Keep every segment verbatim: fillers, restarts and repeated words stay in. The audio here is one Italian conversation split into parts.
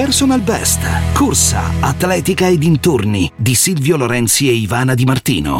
Personal Best, corsa, atletica e dintorni di Silvio Lorenzi e Ivana Di Martino.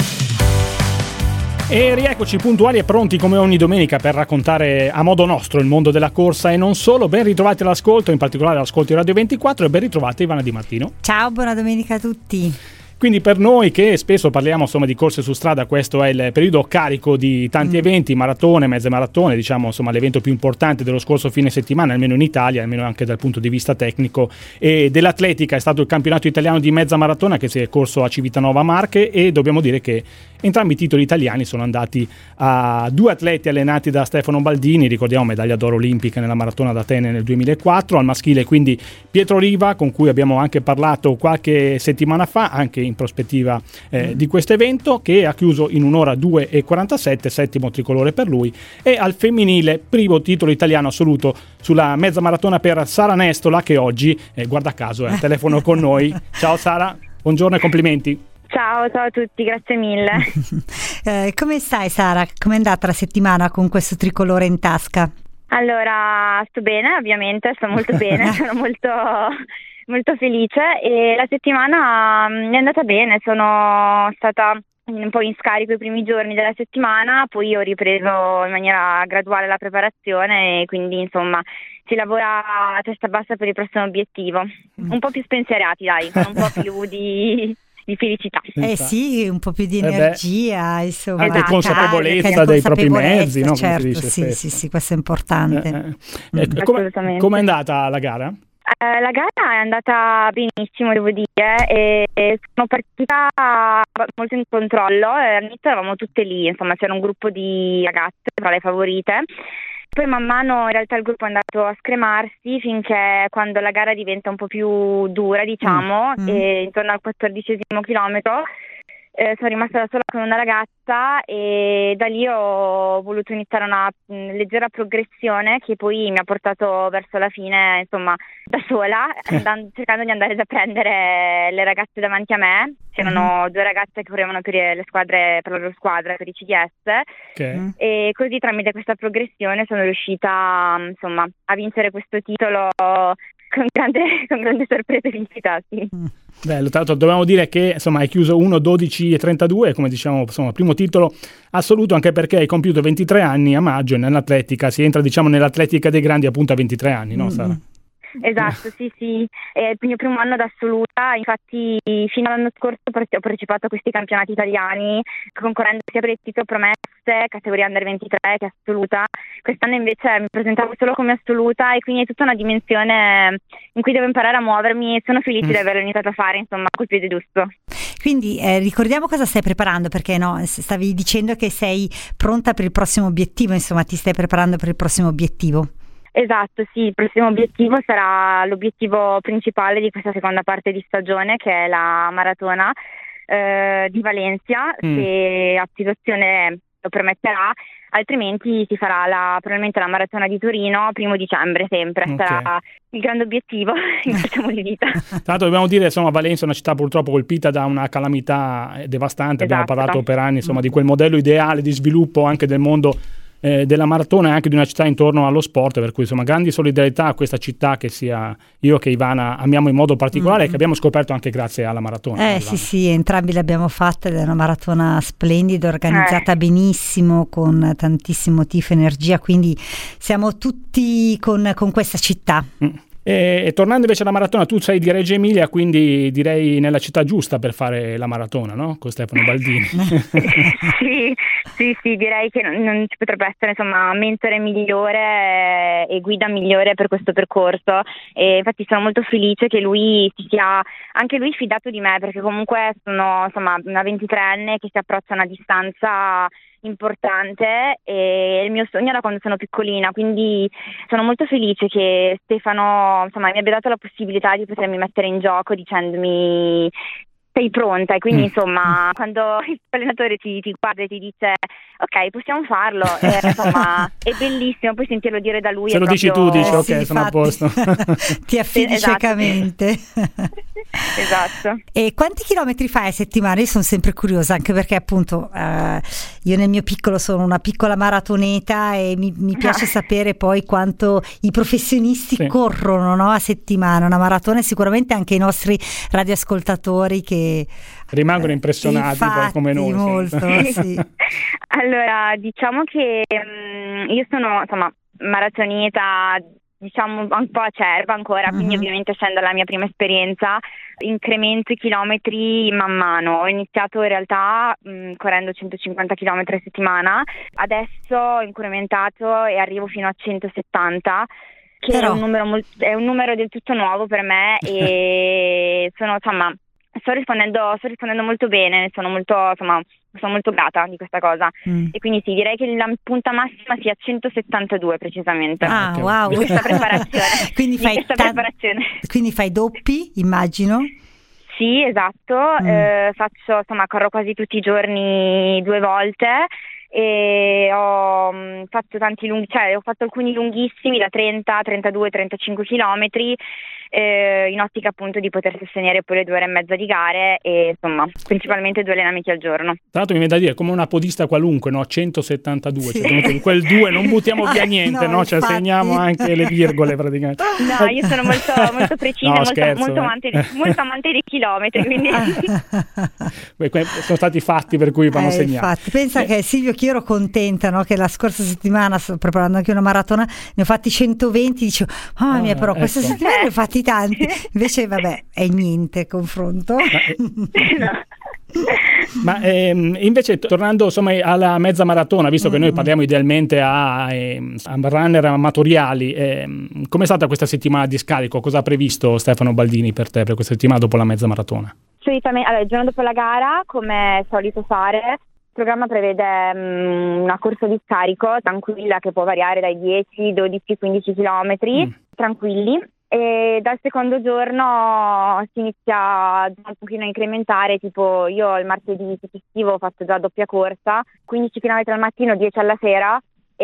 E rieccoci puntuali e pronti come ogni domenica per raccontare a modo nostro il mondo della corsa e non solo. Ben ritrovati all'ascolto, in particolare all'ascolto di Radio ventiquattro, e ben ritrovata Ivana Di Martino. Ciao, buona domenica a tutti. Quindi per noi che spesso parliamo insomma di corse su strada, questo è il periodo carico di tanti mm. eventi, maratone, mezze maratone, diciamo insomma l'evento più importante dello scorso fine settimana, almeno in Italia, almeno anche dal punto di vista tecnico, e dell'atletica è stato il campionato italiano di mezza maratona che si è corso a Civitanova Marche, e dobbiamo dire che entrambi i titoli italiani sono andati a due atleti allenati da Stefano Baldini, ricordiamo medaglia d'oro olimpica nella maratona d'Atene nel duemilaquattro, al maschile quindi Pietro Riva, con cui abbiamo anche parlato qualche settimana fa, anche in prospettiva eh, mm. di questo evento, che ha chiuso in un'ora due e quarantasette, settimo tricolore per lui, e al femminile primo titolo italiano assoluto sulla mezza maratona per Sara Nestola, che oggi, eh, guarda caso, è al telefono con noi. Ciao Sara, buongiorno e complimenti. Ciao, ciao a tutti, grazie mille. eh, come stai Sara? Com'è andata la settimana con questo tricolore in tasca? Allora, sto bene, ovviamente, sto molto bene, sono molto, molto felice, e la settimana è andata bene, sono stata un po' in scarico i primi giorni della settimana, poi ho ripreso in maniera graduale la preparazione e quindi insomma si lavora a testa bassa per il prossimo obiettivo, un po' più spensierati dai, con un po' più di... di felicità. Eh sì, un po' più di energia, eh insomma, anche esatto, consapevolezza dei propri mezzi, no? Certo, Come si dice sì, spesso. sì, sì, questo è importante. Eh, eh. Eh, come è andata la gara? Eh, la gara è andata benissimo, devo dire, e sono partita molto in controllo, e all'inizio eravamo tutte lì, insomma c'era un gruppo di ragazze tra le favorite. Poi man mano in realtà il gruppo è andato a scremarsi finché, quando la gara diventa un po' più dura, diciamo, mm. e intorno al quattordicesimo chilometro eh, sono rimasta da sola con una ragazza, e da lì ho voluto iniziare una mh, leggera progressione che poi mi ha portato verso la fine, insomma, da sola, andando, cercando di andare a prendere le ragazze davanti a me. C'erano mm-hmm. due ragazze che correvano per le squadre, per la loro squadra, per i C D S, okay. E così tramite questa progressione sono riuscita, insomma, a vincere questo titolo con grande, con grande sorpresa e felicità, sì. Bello, tra l'altro dobbiamo dire che insomma hai chiuso uno dodici e trentadue, come diciamo, insomma, primo titolo assoluto, anche perché hai compiuto ventitré anni a maggio, e nell'atletica si entra, diciamo, nell'atletica dei grandi appunto a ventitré anni, no Sara? Esatto, sì, sì, è il mio primo anno da assoluta, infatti fino all'anno scorso ho partecipato a questi campionati italiani concorrendo sia per il titolo promesse, categoria under ventitré, che assoluta. Quest'anno invece mi presentavo solo come assoluta, e quindi è tutta una dimensione in cui devo imparare a muovermi, e sono felice mm. di averlo iniziato a fare, insomma, col piede giusto. Quindi eh, ricordiamo cosa stai preparando, perché no, stavi dicendo che sei pronta per il prossimo obiettivo, insomma ti stai preparando per il prossimo obiettivo. Esatto, sì, il prossimo obiettivo sarà l'obiettivo principale di questa seconda parte di stagione, che è la maratona eh, di Valencia, mm. se la situazione lo permetterà, altrimenti si farà la, probabilmente la maratona di Torino primo dicembre, sempre, okay. Sarà il grande obiettivo in questo modo di vita. Tra l'altro dobbiamo dire, insomma, Valencia è una città purtroppo colpita da una calamità devastante, esatto. Abbiamo parlato per anni, insomma, mm. di quel modello ideale di sviluppo anche del mondo Eh, della maratona, e anche di una città intorno allo sport, per cui insomma grandi solidarietà a questa città che sia io che Ivana amiamo in modo particolare, mm-hmm. e che abbiamo scoperto anche grazie alla maratona. Eh sì sì, entrambi l'abbiamo fatta, ed è una maratona splendida, organizzata eh. benissimo, con tantissimo tifo e energia, quindi siamo tutti con, con questa città. Mm. E, e tornando invece alla maratona, tu sei di Reggio Emilia, quindi direi nella città giusta per fare la maratona, no? Con Stefano Baldini. sì, sì, sì, direi che non, non ci potrebbe essere, insomma, mentore migliore e guida migliore per questo percorso, e infatti sono molto felice che lui si sia anche lui fidato di me, perché comunque sono, insomma, una ventitreenne che si approccia a una distanza importante, e il mio sogno era quando sono piccolina, quindi sono molto felice che Stefano, insomma, mi abbia dato la possibilità di potermi mettere in gioco dicendomi sei pronta, e quindi mm. insomma quando il allenatore ti, ti guarda e ti dice ok, possiamo farlo, eh, insomma è bellissimo, poi sentirlo dire da lui. Se lo proprio... dici tu, dici eh, ok, sì, sono a posto. Ti affidi esatto. ciecamente. Esatto. E quanti chilometri fai a settimana? Io sono sempre curiosa, anche perché appunto eh, io nel mio piccolo sono una piccola maratoneta e mi, mi piace ah. sapere poi quanto i professionisti sì. corrono, no, a settimana. Una maratona e sicuramente anche i nostri radioascoltatori che rimangono impressionati infatti, come noi. Molto, sì. Allora, diciamo che um, io sono insomma maratoneta, diciamo un po' acerba ancora, uh-huh. quindi ovviamente essendo la mia prima esperienza incremento i chilometri man mano. Ho iniziato in realtà mh, correndo centocinquanta chilometri a settimana, adesso ho incrementato e arrivo fino a centosettanta, che Però... è un numero molt- è un numero del tutto nuovo per me e sono insomma sto rispondendo sto rispondendo molto bene, sono molto insomma sono molto grata di questa cosa mm. e quindi sì, direi che la punta massima sia centosettantadue precisamente. Ah, okay. Wow. Di questa preparazione. quindi, fai questa ta- preparazione. Quindi fai doppi, immagino? Sì, esatto, mm. eh, faccio insomma corro quasi tutti i giorni due volte e ho mh, fatto tanti lunghi, cioè ho fatto alcuni lunghissimi da trenta, trentadue, trentacinque chilometri eh, in ottica appunto di poter sostenere poi le due ore e mezza di gare e insomma principalmente due allenamenti al giorno. Tra l'altro mi viene da dire come una podista qualunque, no? centosettantadue, sì. Cioè, in quel due non buttiamo via niente, no? no? Cioè segniamo anche le virgole praticamente. No, io sono molto, molto precisa, no, molto, scherzo, molto, eh. amante di, molto amante dei chilometri, quindi Beh, sono stati fatti per cui vanno eh, segnati. Infatti, pensa eh. che Silvio, che io ero contenta, no? Che la scorsa settimana sto preparando anche una maratona, ne ho fatti centoventi, dicevo mamma mia, però questa ecco. settimana ne ho fatti tanti, invece vabbè è niente confronto. Ma, Ma ehm, invece tornando insomma alla mezza maratona, visto che mm-hmm. noi parliamo idealmente a, a runner amatoriali, ehm, com'è stata questa settimana di scarico? Cosa ha previsto Stefano Baldini per te per questa settimana dopo la mezza maratona? Solitamente, allora, il giorno dopo la gara, come è solito fare, il programma prevede um, una corsa di scarico tranquilla che può variare dai dieci, dodici, quindici chilometri, mm. tranquilli. E dal secondo giorno si inizia un pochino a incrementare, tipo io il martedì successivo ho fatto già doppia corsa, quindici chilometri al mattino, dieci alla sera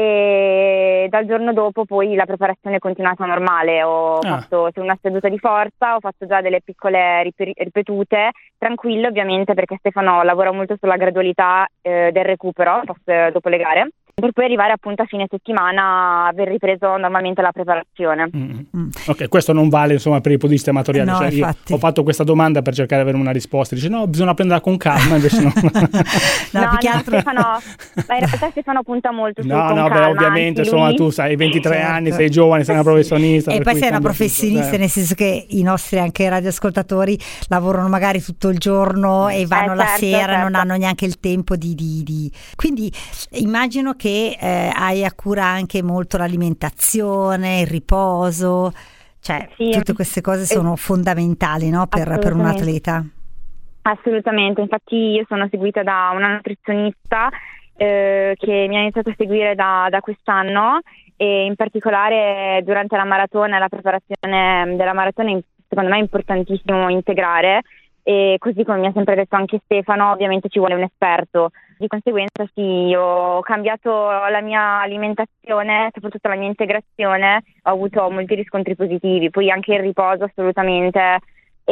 e dal giorno dopo poi la preparazione è continuata normale, ho ah. fatto una seduta di forza, ho fatto già delle piccole rip- ripetute, tranquille ovviamente perché Stefano lavora molto sulla gradualità eh, del recupero post, dopo le gare, per poi arrivare appunto a fine settimana aver ripreso normalmente la preparazione. Mm. Ok, questo non vale insomma per i podisti amatoriali, no, cioè, io ho fatto questa domanda per cercare di avere una risposta, dice no, bisogna prenderla con calma, invece no. no, no, più che no altro... Stefano, ma in realtà Stefano punta molto no, su con no, calma, beh, ovviamente insomma lui... tu sai, ventitré certo. anni, sei giovane, sei una professionista. E poi sei una professionista tutto, nel senso che i nostri anche radioascoltatori lavorano magari tutto il giorno e vanno eh, la certo, sera, certo. non hanno neanche il tempo di... di, di... Quindi immagino che eh, hai a cura anche molto l'alimentazione, il riposo, cioè sì, tutte queste cose sono fondamentali, no, per, per un atleta. Assolutamente, infatti io sono seguita da una nutrizionista eh, che mi ha iniziato a seguire da, da quest'anno e in particolare durante la maratona e la preparazione della maratona secondo me è importantissimo integrare. E così come mi ha sempre detto anche Stefano, ovviamente ci vuole un esperto. Di conseguenza sì, ho cambiato la mia alimentazione, soprattutto la mia integrazione, ho avuto molti riscontri positivi, poi anche il riposo assolutamente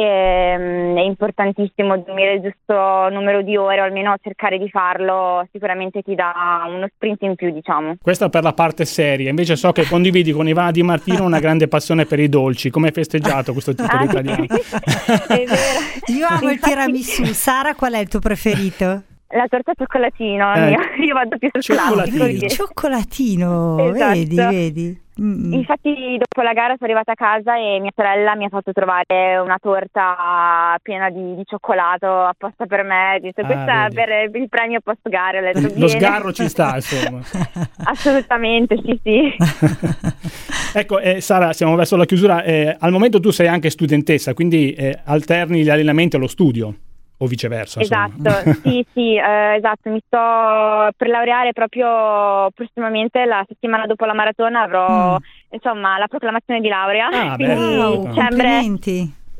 è, è importantissimo, dormire il giusto numero di ore o almeno cercare di farlo sicuramente ti dà uno sprint in più, diciamo. Questa per la parte seria, invece so che condividi con Ivana Di Martino una grande passione per i dolci, come hai festeggiato questo titolo ah, italiano? È vero. Io amo il tiramisù. Sara, qual è il tuo preferito? La torta cioccolatino, eh. io, io vado più sul cioccolatino. Il cioccolatino, esatto. vedi, vedi. Mm. Infatti dopo la gara sono arrivata a casa e mia sorella mi ha fatto trovare una torta piena di, di cioccolato apposta per me, ho detto ah, questa vedi. è per il premio post gara. Ho detto, lo viene. Sgarro ci sta insomma. Assolutamente, sì sì. Ecco eh, Sara, siamo verso la chiusura, eh, al momento tu sei anche studentessa, quindi eh, alterni gli allenamenti allo studio o viceversa. Esatto, sì sì, eh, esatto, mi sto per laureare proprio prossimamente, la settimana dopo la maratona avrò mm. insomma la proclamazione di laurea. Ah, quindi bello. Wow, complimenti.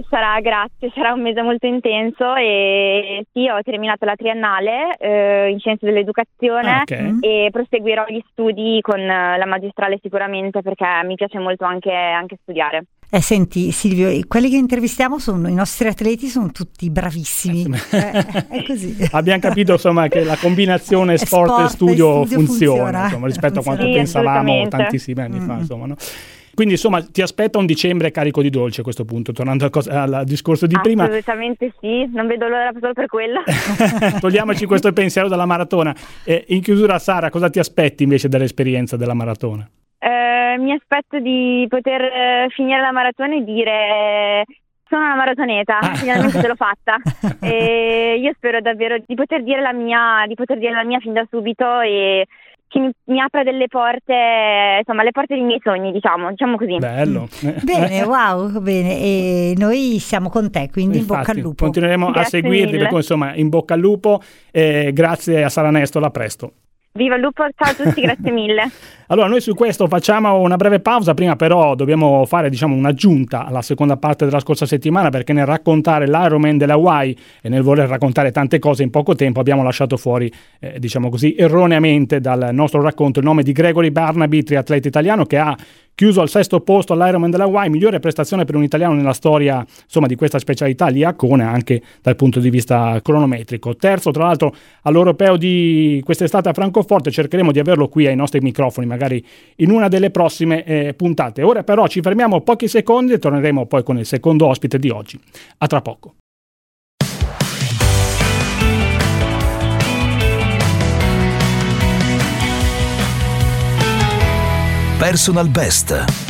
sarà, grazie, sarà un mese molto intenso e sì, ho terminato la triennale eh, in scienze dell'educazione ah, okay. e proseguirò gli studi con la magistrale sicuramente perché mi piace molto anche, anche studiare. Eh, senti Silvio, quelli che intervistiamo sono i nostri atleti, sono tutti bravissimi, eh, è così. Abbiamo capito insomma che la combinazione sport, sport e studio, studio funziona, funziona. Insomma, rispetto funziona. a quanto sì, pensavamo tantissimi anni mm. fa, insomma, no? Quindi insomma ti aspetta un dicembre carico di dolci a questo punto, tornando al, cos- al discorso di prima. Assolutamente sì, non vedo l'ora solo per quello. Togliamoci questo pensiero dalla maratona. Eh, in chiusura, Sara, cosa ti aspetti invece dall'esperienza della maratona? Eh, mi aspetto di poter eh, finire la maratona e dire sono una maratoneta, ah. finalmente ce l'ho fatta. E io spero davvero di poter dire la mia, di poter dire la mia fin da subito e che mi, mi apra delle porte, insomma le porte dei miei sogni, diciamo, diciamo così. Bello. Bene, wow, bene, e noi siamo con te, quindi Infatti, in bocca al lupo. Continueremo grazie a seguirti, per cui, insomma, in bocca al lupo e grazie a Sara Nestola, a presto. Viva il lupo, ciao a tutti, grazie mille. Allora, noi su questo facciamo una breve pausa, prima però dobbiamo fare, diciamo, un'aggiunta alla seconda parte della scorsa settimana, perché nel raccontare l'Ironman delle Hawaii e nel voler raccontare tante cose in poco tempo abbiamo lasciato fuori, eh, diciamo così, erroneamente dal nostro racconto il nome di Gregory Barnaby, triatleta italiano che ha chiuso al sesto posto all'Ironman delle Hawaii, migliore prestazione per un italiano nella storia, insomma, di questa specialità lì a Kona, anche dal punto di vista cronometrico. Terzo, tra l'altro, all'Europeo di quest'estate a Francoforte, cercheremo di averlo qui ai nostri microfoni, magari in una delle prossime eh, puntate. Ora però ci fermiamo pochi secondi e torneremo poi con il secondo ospite di oggi. A tra poco. Personal Best.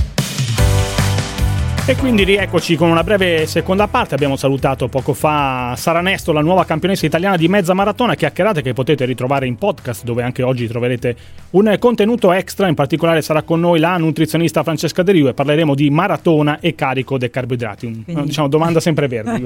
E quindi rieccoci con una breve seconda parte. Abbiamo salutato poco fa Sara Nestola, la nuova campionessa italiana di mezza maratona, chiacchierate che potete ritrovare in podcast, dove anche oggi troverete un contenuto extra. In particolare sarà con noi la nutrizionista Francesca De Riu e parleremo di maratona e carico dei carboidrati. Un, quindi... diciamo domanda sempre verde.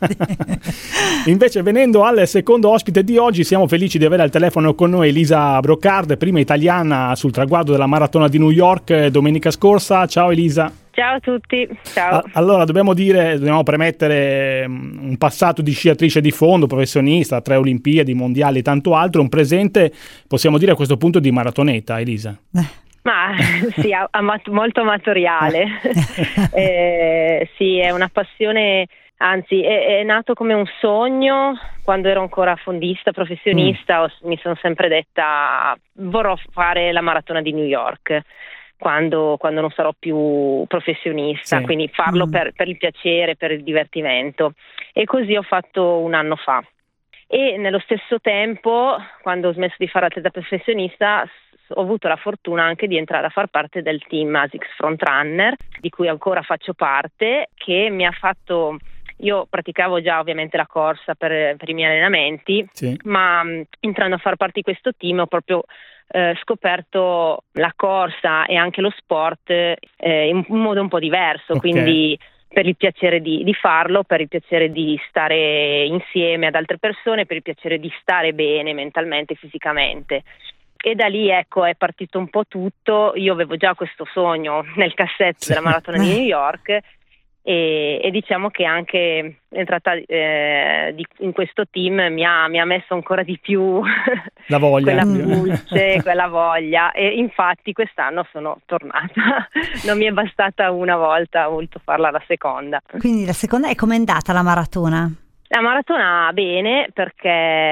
Invece, venendo al secondo ospite di oggi, siamo felici di avere al telefono con noi Elisa Brocard, prima italiana sul traguardo della maratona di New York domenica scorsa. Ciao Elisa. Ciao a tutti, ciao. Allora, dobbiamo dire, dobbiamo premettere un passato di sciatrice di fondo, professionista, tre Olimpiadi, mondiali e tanto altro, un presente, possiamo dire a questo punto, di maratoneta, Elisa. Ma sì, amat- molto amatoriale. eh, sì, è una passione, anzi è, è nato come un sogno. Quando ero ancora fondista, professionista, mm. ho, mi sono sempre detta vorrò fare la maratona di New York. Quando, quando non sarò più professionista, sì. Quindi farlo mm. per, per il piacere, per il divertimento. E così ho fatto un anno fa. E nello stesso tempo, quando ho smesso di fare atleta professionista, ho avuto la fortuna anche di entrare a far parte del team ASICS Frontrunner, di cui ancora faccio parte, che mi ha fatto... Io praticavo già ovviamente la corsa per, per i miei allenamenti, sì. ma mh, entrando a far parte di questo team ho proprio eh, scoperto la corsa e anche lo sport eh, in un modo un po' diverso, okay. Quindi per il piacere di, di farlo, per il piacere di stare insieme ad altre persone, per il piacere di stare bene mentalmente e fisicamente. E da lì, ecco, è partito un po' tutto. Io avevo già questo sogno nel cassetto sì. della maratona di New York. E, e diciamo che anche entrata eh, di, in questo team mi ha, mi ha messo ancora di più la voglia, quella pulce, quella voglia, e infatti quest'anno sono tornata. Non mi è bastata una volta, ho voluto farla la seconda. Quindi la seconda, è com'è andata la maratona? La maratona bene, perché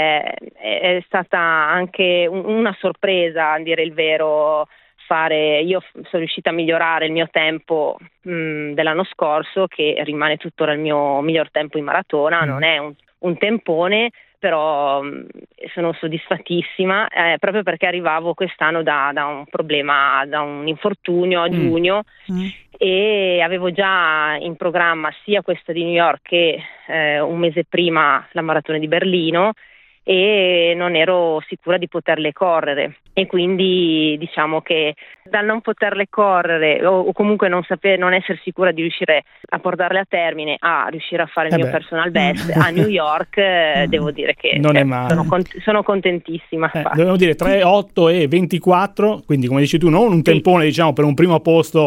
è stata anche un, una sorpresa, a dire il vero. Fare, io sono riuscita a migliorare il mio tempo mh, dell'anno scorso, che rimane tuttora il mio miglior tempo in maratona, mm. non è un, un tempone, però mh, sono soddisfattissima, eh, proprio perché arrivavo quest'anno da, da un problema, da un infortunio a giugno mm. Mm. e avevo già in programma sia questa di New York che eh, un mese prima la maratona di Berlino, e non ero sicura di poterle correre, e quindi diciamo che dal non poterle correre o, o comunque non sapere, non essere sicura di riuscire a portarle a termine, a riuscire a fare il eh mio beh. personal best a New York, eh, devo dire che non eh, è male. Sono, cont- sono contentissima. Eh, dobbiamo dire tre otto e ventiquattro, quindi come dici tu non un tempone, sì. diciamo, per un primo posto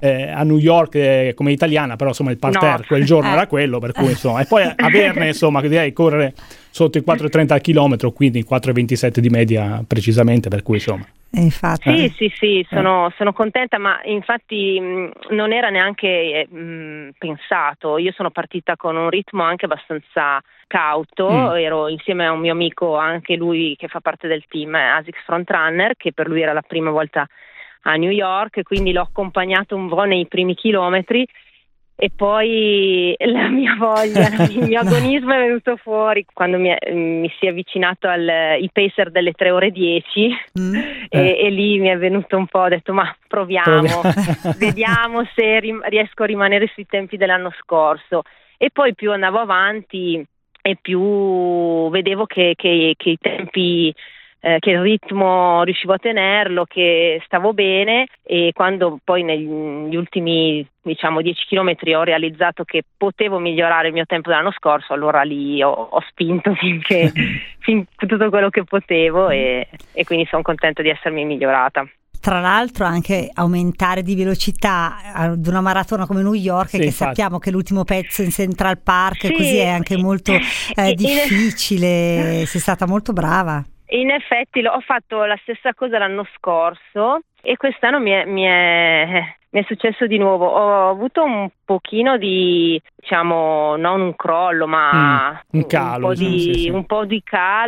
eh, a New York eh, come italiana, però insomma il parterre No. quel giorno Eh. era quello, per cui insomma, e poi averne insomma, direi correre sotto i quattro e trenta al chilometro, quindi quattro e ventisette di media precisamente, per cui insomma. E infatti. Sì, sì, sì, sono, sono contenta, ma infatti mh, non era neanche mh, pensato. Io sono partita con un ritmo anche abbastanza cauto, Mm. ero insieme a un mio amico, anche lui che fa parte del team, Asics Frontrunner, che per lui era la prima volta a New York, quindi l'ho accompagnato un po' nei primi chilometri. E poi la mia voglia, il mio agonismo è venuto fuori quando mi, è, mi si è avvicinato al il pacer delle tre ore e dieci Mm. e, Eh. e lì mi è venuto un po', ho detto ma proviamo, vediamo se rim- riesco a rimanere sui tempi dell'anno scorso. E poi più andavo avanti e più vedevo che, che, che i tempi, eh, che il ritmo riuscivo a tenerlo, che stavo bene, e quando poi negli ultimi diciamo dieci chilometri ho realizzato che potevo migliorare il mio tempo dell'anno scorso, allora lì ho, ho spinto finché fin tutto quello che potevo e, e quindi sono contenta di essermi migliorata. Tra l'altro anche aumentare di velocità ad una maratona come New York, Sì, che infatti. sappiamo che l'ultimo pezzo in Central Park Sì. così è anche molto eh, In- difficile, sei stata molto brava. In effetti l'ho- ho fatto la stessa cosa l'anno scorso e quest'anno mi è, mi è, mi è successo di nuovo. Ho avuto un pochino di, diciamo, non un crollo, ma Mm, un calo, po' diciamo, di, sì, sì. un po' di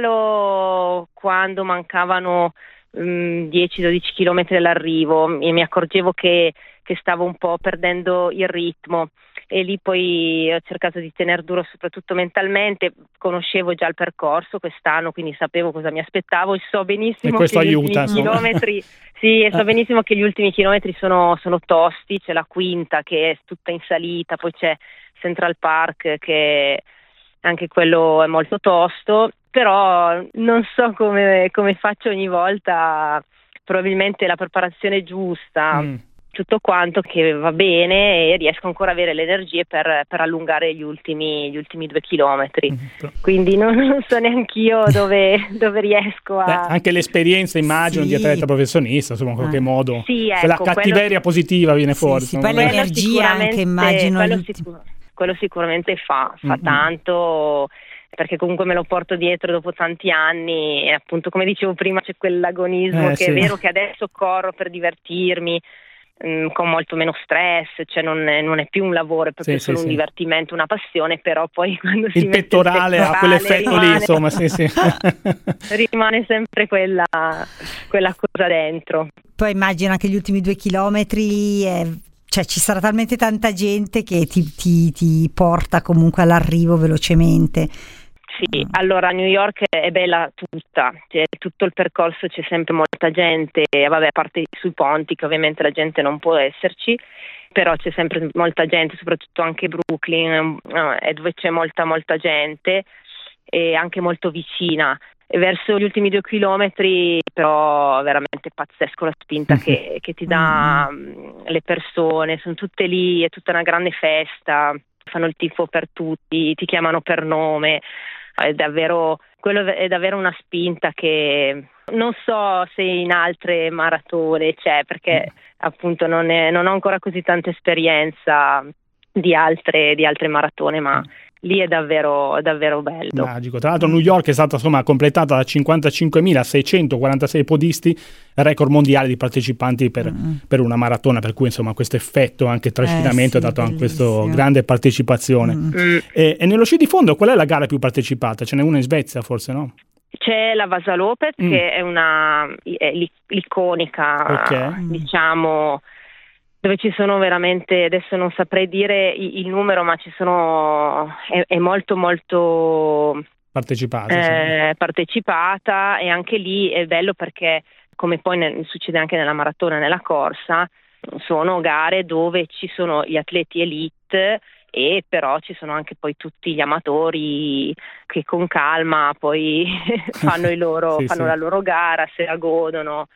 calo quando mancavano mm, dieci dodici chilometri all'arrivo e mi accorgevo che, che stavo un po' perdendo il ritmo. E lì poi ho cercato di tener duro soprattutto mentalmente, conoscevo già il percorso quest'anno, quindi sapevo cosa mi aspettavo e so benissimo E questo che gli aiuta, ultimi insomma. chilometri sì, e so Eh. benissimo che gli ultimi chilometri sono, sono tosti, c'è la quinta che è tutta in salita, poi c'è Central Park che anche quello è molto tosto, però non so come, come faccio ogni volta, probabilmente la preparazione giusta, Mm. tutto quanto che va bene e riesco ancora a avere le energie per, per allungare gli ultimi, gli ultimi due chilometri. Mm. Quindi non, non so neanch'io dove, dove riesco a... Beh, anche l'esperienza immagino Sì. di atleta professionista, insomma, in qualche Ah. modo Sì, ecco, quella quello- cattiveria positiva viene Sì, fuori. sì, insomma. poi Quello l'energia sicuramente- anche, immagino, quello, aiuti. sicur- quello sicuramente fa, fa Mm-mm. tanto, perché comunque me lo porto dietro dopo tanti anni e appunto come dicevo prima c'è quell'agonismo Eh, che sì. è vero che adesso corro per divertirmi, mh, con molto meno stress, cioè non è, non è più un lavoro, è proprio Sì, solo sì, un sì. divertimento, una passione, però poi quando si Il mette pettorale il ha quell'effetto lì, rimane- insomma, sì, sì. rimane sempre quella, quella cosa dentro. Poi immagino anche gli ultimi due chilometri, eh, cioè ci sarà talmente tanta gente che ti, ti, ti porta comunque all'arrivo velocemente. Sì, allora New York è bella tutta, cioè, tutto il percorso c'è sempre molta gente, e vabbè, a parte sui ponti che ovviamente la gente non può esserci, però c'è sempre molta gente, soprattutto anche Brooklyn eh, è dove c'è molta molta gente e anche molto vicina. E verso gli ultimi due chilometri però veramente pazzesco la spinta che, che ti dà mh, le persone, sono tutte lì, è tutta una grande festa, fanno il tifo per tutti, ti chiamano per nome, è davvero, quello è davvero una spinta che non so se in altre maratone c'è, perché appunto non, è, non ho ancora così tanta esperienza di altre, di altre maratone, ma lì è davvero, davvero bello. Magico. Tra l'altro New York è stata insomma completata da cinquantacinquemilaseicentoquarantasei podisti, record mondiale di partecipanti per, Mm. per una maratona, per cui insomma questo effetto anche trascinamento Eh sì, ha dato anche questa bellissimo. grande partecipazione. Mm. Mm. E, e nello sci di fondo qual è la gara più partecipata? Ce n'è una in Svezia forse, no? C'è la Vasa Lopez Mm. che è una è l'i- iconica, Ok. diciamo, dove ci sono veramente, adesso non saprei dire i- il numero, ma ci sono, è, è molto molto Partecipata. sì. eh, partecipata, e anche lì è bello perché, come poi nel- succede anche nella maratona e nella corsa, sono gare dove ci sono gli atleti elite e però ci sono anche poi tutti gli amatori che con calma poi fanno, i loro, Sì, fanno sì. la loro gara, se la godono.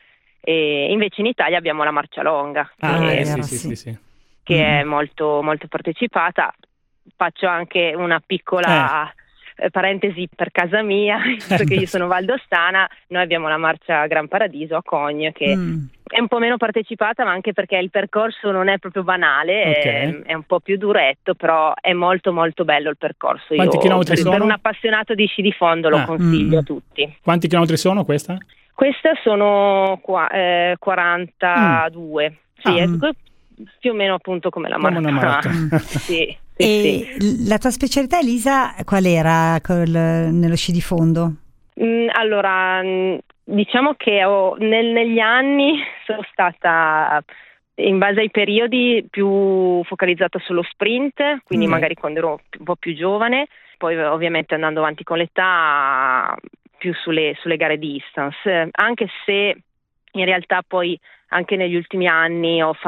E invece in Italia abbiamo la Marcia Longa Ah, Ah, che, eh, è sì, vero, sì, sì. sì, sì. che Mm. è molto molto partecipata. Faccio anche una piccola eh, parentesi per casa mia, visto che io sono valdostana, noi abbiamo la Marcia Gran Paradiso a Cogne che Mm. è un po' meno partecipata, ma anche perché il percorso non è proprio banale, okay. è, è un po' più duretto, però è molto molto bello il percorso. Quanti Io, chilometri per, sono? Per un appassionato di sci di fondo lo ah. consiglio mm. a tutti. Quanti chilometri sono questa? Questa sono qua, eh, quarantadue, mm. sì, ah. è più o meno appunto come la maratona. maratona. sì, sì, e sì. La tua specialità, Elisa, qual era col, nello sci di fondo? Mm, allora, diciamo che ho, nel, negli anni sono stata, in base ai periodi, più focalizzata sullo sprint, quindi mm. magari quando ero un po' più giovane, poi ovviamente andando avanti con l'età più sulle, sulle gare distance, anche se in realtà poi anche negli ultimi anni ho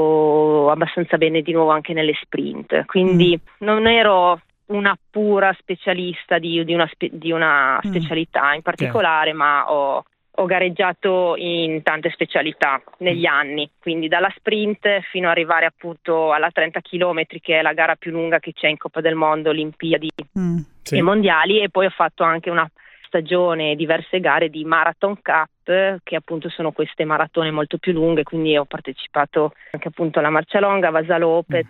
fatto abbastanza bene di nuovo anche nelle sprint, quindi mm. non ero una pura specialista di, di, una, spe, di una mm. specialità in particolare, okay. ma ho, ho gareggiato in tante specialità negli mm. anni, quindi dalla sprint fino ad arrivare appunto alla trenta chilometri, che è la gara più lunga che c'è in Coppa del Mondo, Olimpiadi mm. sì. e Mondiali, e poi ho fatto anche una stagione, diverse gare di Marathon Cup, che appunto sono queste maratone molto più lunghe, quindi ho partecipato anche appunto alla Marcialonga, Vasalopet,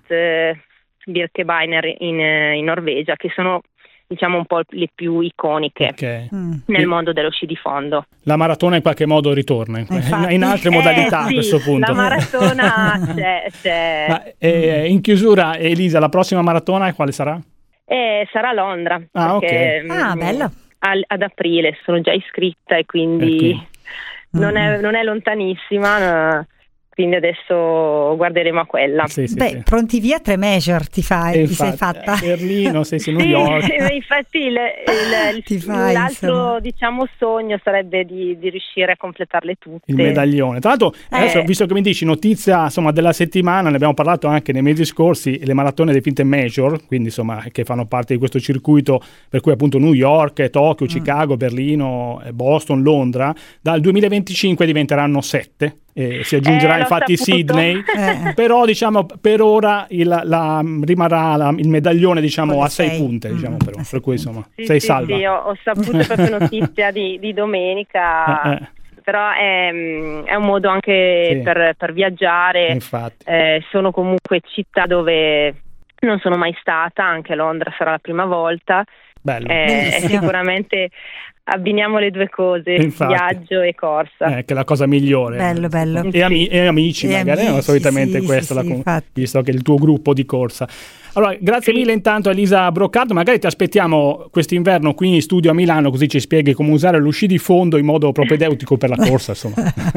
mm. Birkebeiner in, in Norvegia, che sono diciamo un po' le più iconiche okay. mm. nel mondo dello sci di fondo. La maratona in qualche modo ritorna in, in altre eh, modalità sì, a questo punto. La maratona c'è, c'è. Ma, eh, in chiusura, Elisa, la prossima maratona quale sarà? Eh, sarà a Londra. Ah, perché, ok. Ah, bella. Al, ad aprile sono già iscritta e quindi eh, non, è, non è lontanissima, no, quindi adesso guarderemo a quella. Sì, sì, Beh, sì. Pronti via tre major ti fai, ti sei fatta. Berlino, sei sì, New sì, York. Infatti il, il, il, fai, l'altro insomma. diciamo sogno sarebbe di, di riuscire a completarle tutte. Il medaglione. Tra l'altro, eh. adesso, visto che mi dici notizia insomma della settimana, ne abbiamo parlato anche nei mesi scorsi, le maratone definite major, quindi insomma che fanno parte di questo circuito, per cui appunto New York, Tokyo, mm. Chicago, Berlino, Boston, Londra, dal duemilaventicinque diventeranno sette. Eh, si aggiungerà eh, infatti saputo. Sydney, eh. però diciamo per ora il, la, rimarrà la, il medaglione diciamo Con a sei, sei punte, mm. diciamo, però, per cui insomma sì, sei sì, salva. Sì, ho, ho saputo proprio notizia di, di domenica. Eh, eh. Però è, è un modo anche sì. per, per viaggiare. Infatti. Eh, sono comunque città dove non sono mai stata, anche Londra sarà la prima volta. Bello. Eh, sicuramente abbiniamo le due cose, infatti. Viaggio e corsa. Eh, che è la cosa migliore. Bello, bello. E, ami- e amici e magari, amici, no? solitamente sì, questo, sì, la, sì, visto che è il tuo gruppo di corsa. Allora, grazie sì. mille intanto Elisa Broccardo, magari ti aspettiamo quest'inverno qui in studio a Milano, così ci spieghi come usare lo sci di fondo in modo propedeutico per la corsa, insomma.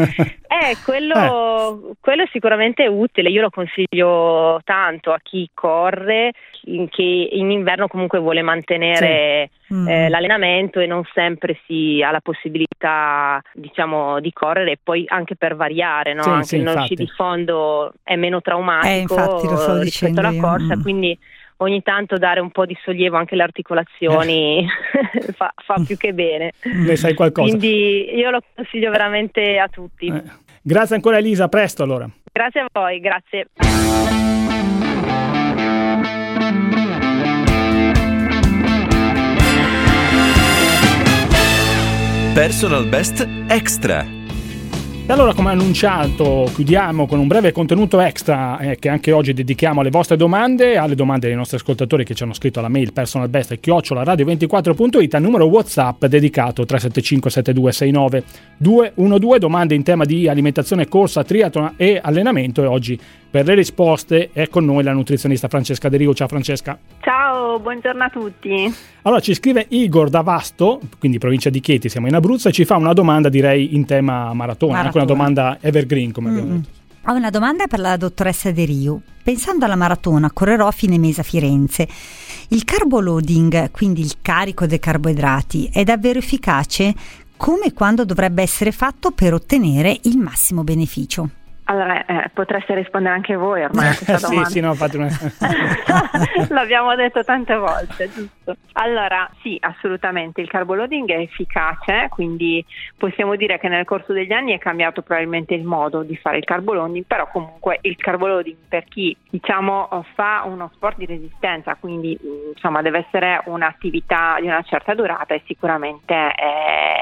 Eh, quello, eh. quello sicuramente è utile, io lo consiglio tanto a chi corre, che in inverno comunque vuole mantenere sì. mm. eh, l'allenamento e non sempre si ha la possibilità diciamo di correre, e poi anche per variare, no? Sì, anche sì, lo infatti. sci di fondo è meno traumatico eh, infatti, lo stavo rispetto alla io. corsa, mm. quindi ogni tanto dare un po' di sollievo anche alle articolazioni eh. fa, fa più che bene. Ne sai qualcosa? Quindi io lo consiglio veramente a tutti. Eh. Grazie ancora Elisa, a presto allora. Grazie a voi, grazie. Personal Best Extra. E allora, come annunciato, chiudiamo con un breve contenuto extra eh, che anche oggi dedichiamo alle vostre domande, alle domande dei nostri ascoltatori che ci hanno scritto alla mail personalbest chiocciola radio ventiquattro punto it, al numero WhatsApp dedicato tre sette cinque sette due sei nove due uno due, domande in tema di alimentazione, corsa, triathlon e allenamento, e oggi per le risposte è con noi la nutrizionista Francesca De Rigo. Ciao Francesca. Ciao, buongiorno a tutti. Allora, ci scrive Igor da Vasto, quindi provincia di Chieti, siamo in Abruzzo, e ci fa una domanda direi in tema maratona, anche una domanda evergreen come mm-hmm. abbiamo detto. Ho una domanda per la dottoressa De Riu. Pensando alla maratona, correrò a fine mese a Firenze. Il carbo loading, quindi il carico dei carboidrati, è davvero efficace? Come e quando dovrebbe essere fatto per ottenere il massimo beneficio? Allora, eh, potreste rispondere anche voi ormai a questa domanda. sì, sì, no, fate una... L'abbiamo detto tante volte, giusto? Allora, sì, assolutamente, il carbo loading è efficace, quindi possiamo dire che nel corso degli anni è cambiato probabilmente il modo di fare il carbo loading, però comunque il carbo loading per chi, diciamo, fa uno sport di resistenza, quindi insomma deve essere un'attività di una certa durata, e sicuramente è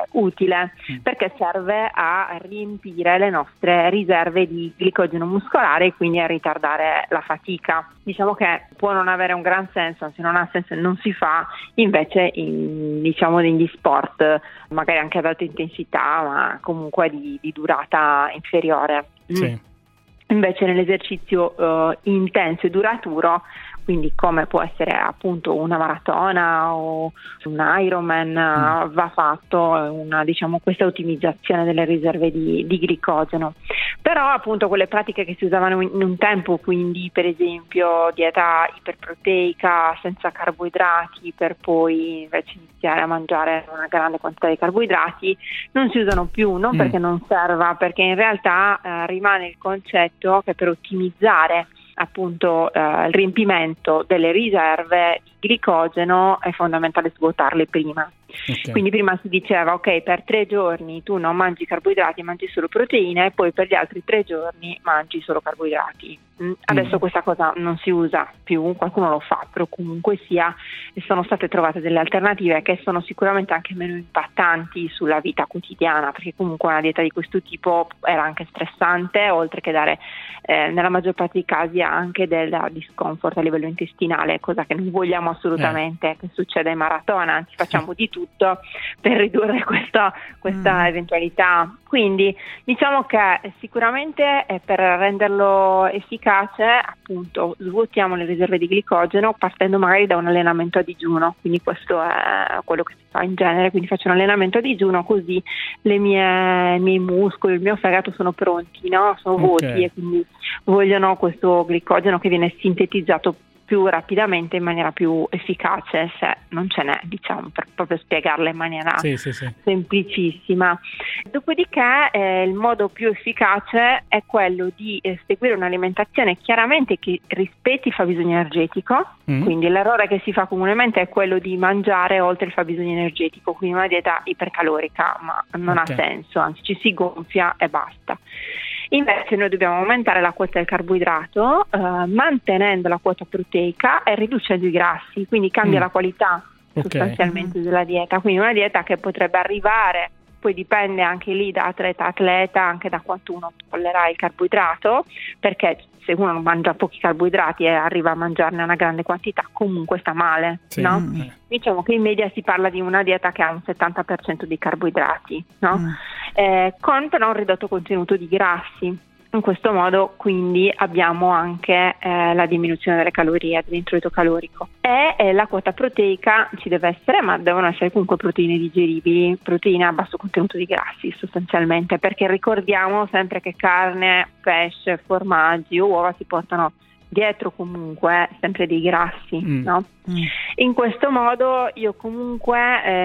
utile perché serve a riempire le nostre riserve di glicogeno muscolare e quindi a ritardare la fatica. Diciamo che può non avere un gran senso, anzi non ha senso e non si fa invece in, diciamo, negli sport magari anche ad alta intensità ma comunque di, di durata inferiore. Sì. Mm. Invece nell'esercizio uh, intenso e duraturo, quindi come può essere appunto una maratona o un Ironman, mm. va fatto una, diciamo, questa ottimizzazione delle riserve di, di glicogeno. Però appunto quelle pratiche che si usavano in un tempo, quindi per esempio dieta iperproteica senza carboidrati per poi invece iniziare a mangiare una grande quantità di carboidrati, non si usano più, non mm. perché non serva, perché in realtà eh, rimane il concetto che per ottimizzare appunto eh, il riempimento delle riserve di glicogeno è fondamentale svuotarle prima. Okay. Quindi prima si diceva ok, per tre giorni tu non mangi carboidrati, mangi solo proteine e poi per gli altri tre giorni mangi solo carboidrati. Mm. Adesso mm. questa cosa non si usa più, qualcuno lo fa, però comunque sia sono state trovate delle alternative che sono sicuramente anche meno impattanti sulla vita quotidiana, perché comunque una dieta di questo tipo era anche stressante, oltre che dare eh, nella maggior parte dei casi anche del discomfort a livello intestinale, cosa che non vogliamo assolutamente eh. che succeda in maratona, anzi facciamo di tutto per ridurre questa, questa mm. eventualità. Quindi diciamo che sicuramente eh, per renderlo efficace appunto svuotiamo le riserve di glicogeno partendo magari da un allenamento a digiuno, quindi questo è quello che si fa in genere, quindi faccio un allenamento a digiuno così le mie, i miei muscoli, il mio fegato sono pronti, no? Sono vuoti okay. e quindi vogliono questo glicogeno che viene sintetizzato più rapidamente, in maniera più efficace, se non ce n'è, diciamo, per proprio spiegarla in maniera sì, sì, sì. semplicissima. Dopodiché eh, il modo più efficace è quello di eh, seguire un'alimentazione chiaramente che rispetti il fabbisogno energetico, mm. quindi l'errore che si fa comunemente è quello di mangiare oltre il fabbisogno energetico, quindi una dieta ipercalorica, ma non okay. ha senso, anzi ci si gonfia e basta. Invece noi dobbiamo aumentare la quota del carboidrato eh, mantenendo la quota proteica e riducendo i grassi, quindi cambia mm. la qualità okay. sostanzialmente della dieta, quindi una dieta che potrebbe arrivare, poi dipende anche lì da atleta a atleta, anche da quanto uno tollera il carboidrato, perché se uno non mangia pochi carboidrati e arriva a mangiarne una grande quantità comunque sta male, sì. no? Mm. Diciamo che in media si parla di una dieta che ha un settanta per cento di carboidrati, no? Mm. Eh, con però un ridotto contenuto di grassi. In questo modo quindi abbiamo anche eh, la diminuzione delle calorie, dell'introito calorico, e eh, la quota proteica ci deve essere, ma devono essere comunque proteine digeribili, proteine a basso contenuto di grassi sostanzialmente, perché ricordiamo sempre che carne, pesce, formaggi o uova si portano dietro comunque sempre dei grassi, mm. no? Mm. In questo modo io comunque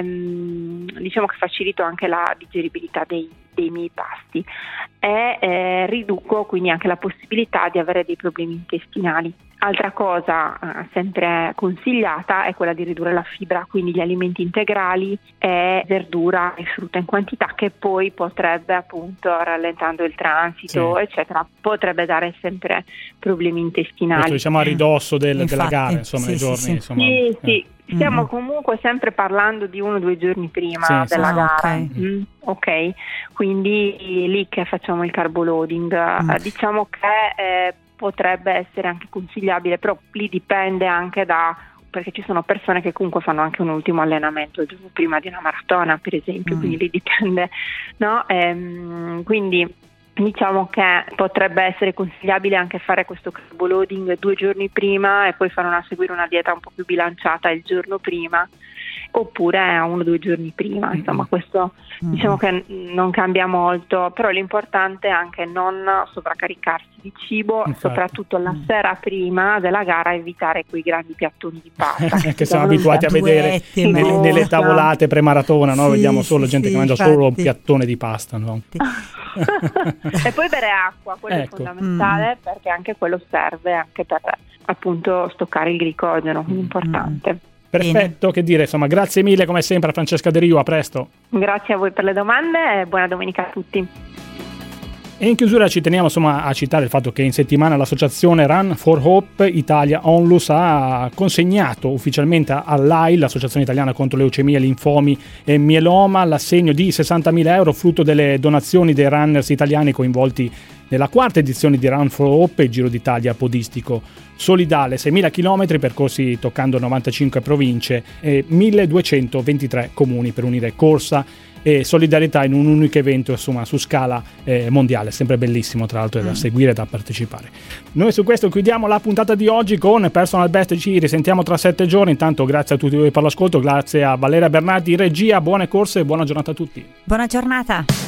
ehm, diciamo che facilito anche la digeribilità dei, dei miei pasti e eh, riduco quindi anche la possibilità di avere dei problemi intestinali. Altra cosa eh, sempre consigliata è quella di ridurre la fibra, quindi gli alimenti integrali e verdura e frutta in quantità, che poi potrebbe appunto, rallentando il transito sì. eccetera, potrebbe dare sempre problemi intestinali. Questo diciamo a ridosso del, della gara, insomma, sì, nei giorni. Sì, insomma, sì, eh. sì. Stiamo mm. comunque sempre parlando di uno o due giorni prima sì, della sì. gara. Okay. Mm, ok, quindi lì che facciamo il carbo loading. Mm. Diciamo che eh, potrebbe essere anche consigliabile, però lì dipende anche da, perché ci sono persone che comunque fanno anche un ultimo allenamento il giorno prima di una maratona, per esempio, mm. quindi lì dipende, no? Ehm, quindi diciamo che potrebbe essere consigliabile anche fare questo carbo loading due giorni prima e poi fare una, seguire una dieta un po' più bilanciata il giorno prima, oppure uno o due giorni prima, insomma questo mm. diciamo che non cambia molto, però l'importante è anche non sovraccaricarsi di cibo. Infatti. Soprattutto la mm. sera prima della gara, evitare quei grandi piattoni di pasta che siamo abituati a vedere nelle, nelle tavolate pre-maratona, no? Sì, Vediamo solo gente sì, che mangia infatti. solo un piattone di pasta, no? E poi bere acqua, quello ecco. è fondamentale, mm. perché anche quello serve anche per appunto stoccare il glicogeno, quindi è importante. Mm. Perfetto, Bene. Che dire, insomma, grazie mille come sempre a Francesca De Rio, a presto. Grazie a voi per le domande e buona domenica a tutti. E in chiusura ci teniamo insomma a citare il fatto che in settimana l'associazione Run for Hope Italia Onlus ha consegnato ufficialmente all'A I L, l'Associazione Italiana contro Leucemia, Linfomi e Mieloma, l'assegno di sessantamila euro frutto delle donazioni dei runners italiani coinvolti nella quarta edizione di Run for Hope, il Giro d'Italia podistico solidale, seimila chilometri percorsi toccando novantacinque province e milleduecentoventitré comuni per unire corsa e solidarietà in un unico evento, insomma, su scala eh, mondiale. Sempre bellissimo, tra l'altro, da mm. seguire e da partecipare. Noi su questo chiudiamo la puntata di oggi con Personal Best. Ci risentiamo tra sette giorni. Intanto grazie a tutti voi per l'ascolto, grazie a Valeria Bernardi in regia, buone corse e buona giornata a tutti. Buona giornata.